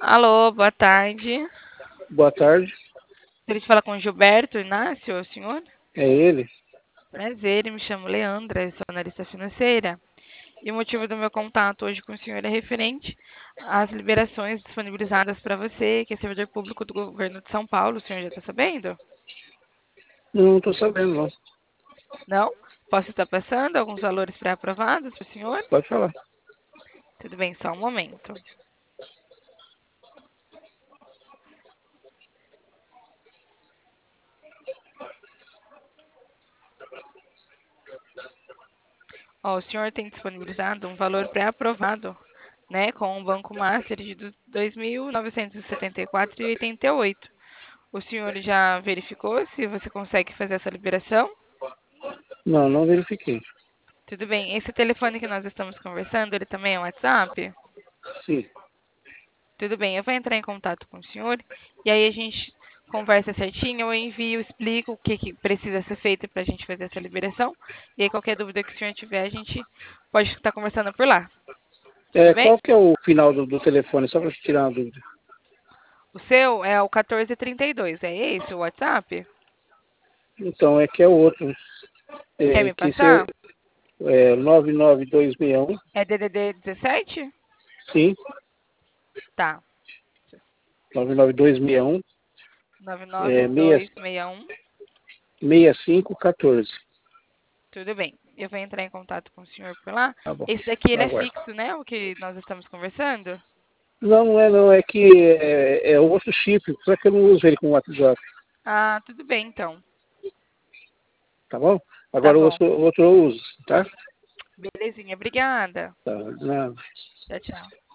Alô, boa tarde. Boa tarde, Queria falar com o Gilberto Inácio, o senhor? é ele? Prazer, eu me chamo Leandra, eu sou analista financeira. E o motivo do meu contato hoje com o senhor é referente às liberações disponibilizadas para você, que é servidor público do governo de São Paulo. O senhor já está sabendo? Não estou sabendo, não. Não? Posso estar passando alguns valores pré-aprovados para o senhor? Pode falar. Tudo bem, só um momento. Ó, o senhor tem disponibilizado um valor pré-aprovado, né, com o Banco Master de R$ 2.974,88. O senhor já verificou se você consegue fazer essa liberação? Não, não verifiquei. Tudo bem. Esse telefone que nós estamos conversando, ele também é um WhatsApp? Sim. Tudo bem, eu vou entrar em contato com o senhor e aí a gente conversa certinho, eu envio, explico o que precisa ser feito para a gente fazer essa liberação. E aí qualquer dúvida que o senhor tiver, a gente pode estar conversando por lá. Tudo bem? Qual que é o final do telefone, só para tirar uma dúvida? O seu é o 1432, é esse o WhatsApp? Então, é que é o outro, Quer me que isso é, passar? 99261, É DDD 17? sim, Tá. 99261, é, 99261. 6514. Tudo bem. Eu vou entrar em contato com o senhor por lá. Tá bom, Esse daqui ele é aguardo. fixo, né? O que nós estamos conversando? Não, não é não, é que é outro chip, só que eu não uso ele com o WhatsApp, Ah, tudo bem então. tá bom? Tá Agora o bom. outro eu uso, tá? Belezinha. Obrigada. Tá, não. Tchau, tchau.